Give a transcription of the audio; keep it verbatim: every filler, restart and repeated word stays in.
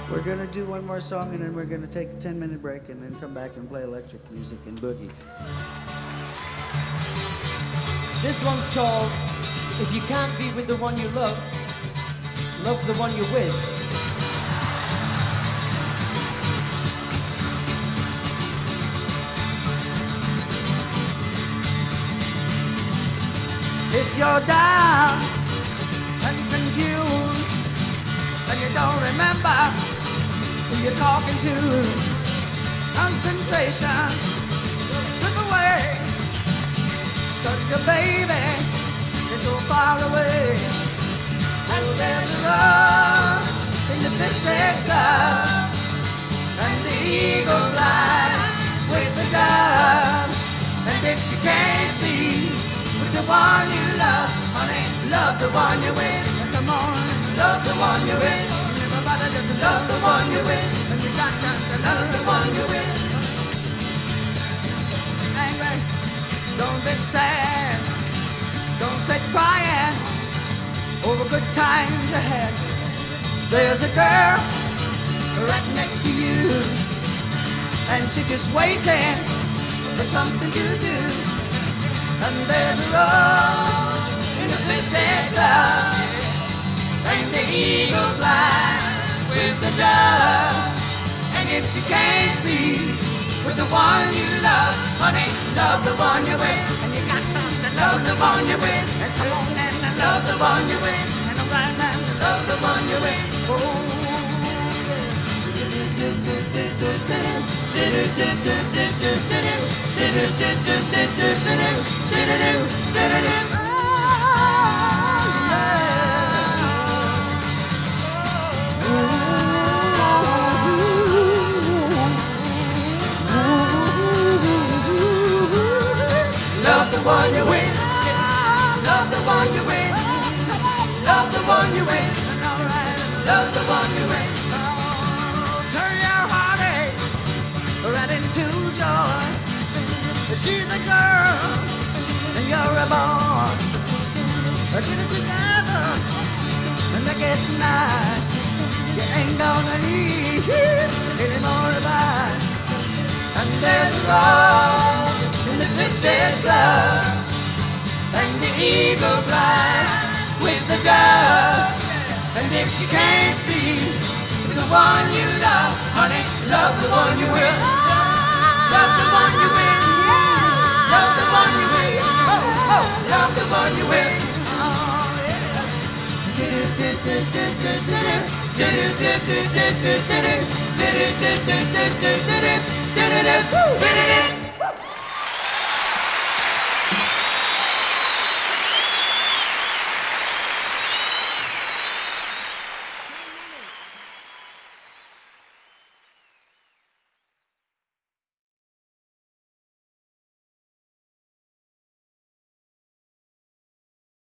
We're gonna do one more song and then we're gonna take a ten minute break and then come back and play electric music and boogie. This one's called If You Can't Be With the One You Love, Love the One You're With. If you're down and confused and you don't remember who you're talking to, concentration slip away, 'cause your baby is so far away. And there's a rose in the twisted glove, and the eagle flies with the dove. And if you can't be with the one you love, honey, love the one you're with. And come on, love the one you're with. And everybody just love the one you're with. And you got to love the one you're with. Angry, don't be sad. Don't sit crying over good times ahead. There's a girl right next to you, and she's just waiting for something to do. And there's a rose in the twisted glove, and the eagle flies with the dove. And if you can't be with the one you love, honey, love the one you're with. And you got to love the one you're with. And come on and love the one you're with. And I'm right now to love the one you're with. Oh, love the one you're with. Love the one you're with. Love the one you're with. Love the one you're with. Turn your heartache right into joy. She's a girl and you're a boy. Get it together and they get night. You ain't gonna need any more advice. And there's a rose in the twisted glove, and the eagle flies with the dove. And if you can't be with the one you love, honey, love the one you with. Love the one you with. Love the one you with. Oh, oh, love the one you with. Oh, yeah. Woo!